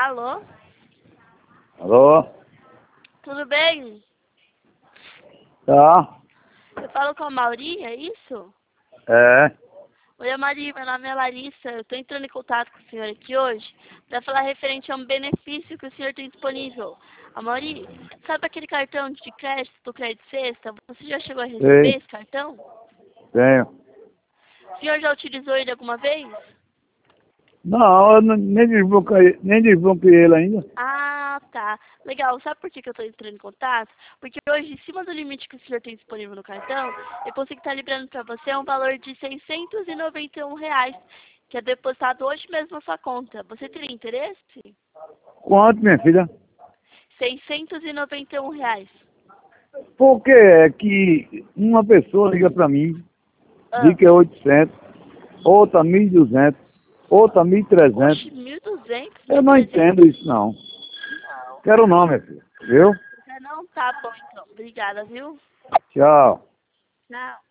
Alô? Alô? Tudo bem? Tá? Eu falo com a Mauri, é isso? É. Oi, Mauri, meu nome é Larissa. Eu estou entrando em contato com o senhor aqui hoje para falar referente a um benefício que o senhor tem disponível. A Mauri, sabe aquele cartão de crédito do Crédito Sexta? Você já chegou a receber Sei. esse cartão? Tenho. O senhor já utilizou ele alguma vez? Não, eu nem desbloqueei ele ainda. Ah, tá. Legal. Sabe por que eu estou entrando em contato? Porque hoje, em cima do limite que o senhor tem disponível no cartão, eu consigo estar liberando para você um valor de R$ 691, que é depositado hoje mesmo na sua conta. Você teria interesse? Quanto, minha filha? R$ 691. Por que é que uma pessoa liga pra mim, diz Ah, que é 800, outra 1.200, outra 1.300. oxe, 1.200, Eu não 1.300? entendo isso, não. Não. Quero não, minha filha. Viu? Você não tá bom, então. Obrigada, viu? Tchau. Tchau.